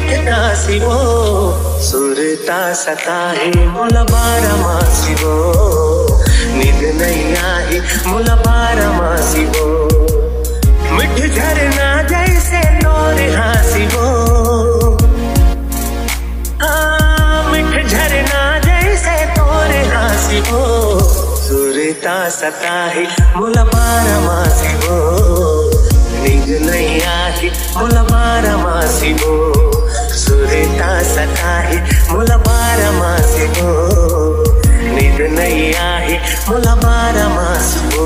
मिठ कासिबो सुरता सताही मुला बारा मासिबो नींद नहीं आई मुला बारा मासिबो मिठ झरना जैसे तोर हासिबो मिठ झरना जैसे तोर हासिबो सुरता सताही मुला बारा मासिबो नींद नहीं आई मुला बारा मासिबो सुरता सताही मुला बारा मासिबो नींद नहीं आई मुला बारा मासिबो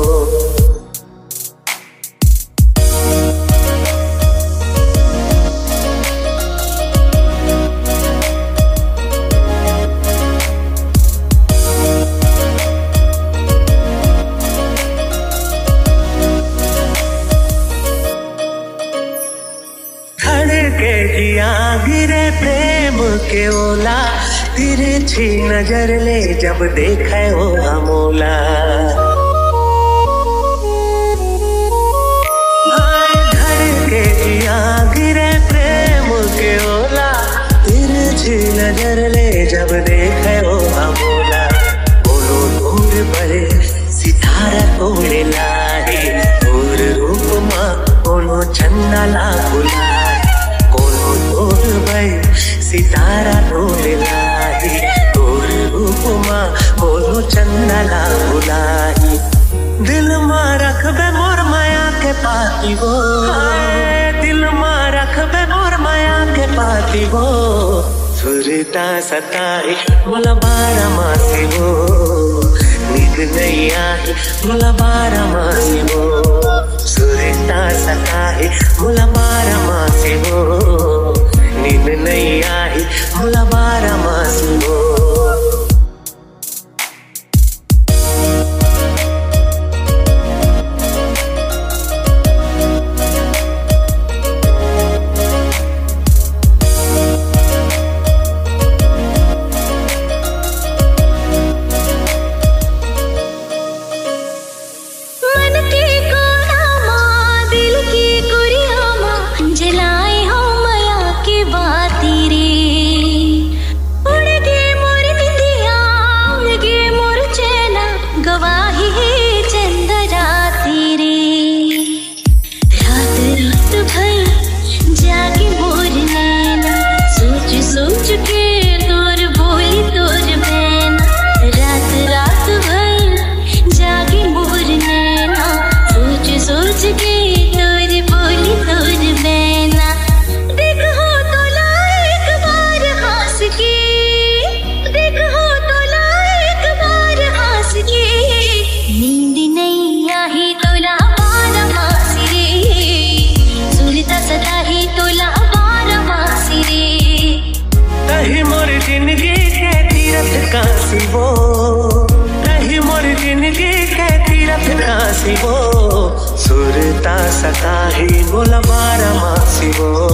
गिरे प्रेम के ओला तिरछी नजर ले जब देखे हो अमोला धड़के जिया गिरे प्रेम के ओला तिरछी नजर ले जब देखे हो अमोला बोलो दूर बड़े सितारा तोड़े लाए तोर रूप माँ बोलो चंदा ला बुला तोर भाई सितारा ढोल लाई तोर रूपमा बोलो चंदा ला बुलाई दिल मां रख बे मोर माया के पाती वो दिल मां रख बे मोर माया के पाती वो सुरता सताई मुला बारा मासी वो नींद नहीं आई मुला बारा मासी वो सुरता सताई मुला बारा मासी वो नींद नहीं आई मुला बारा मासिबो रही मोर जिंदगी के तीरथ कासिबो सुरता सताही मुला बारा मासिबो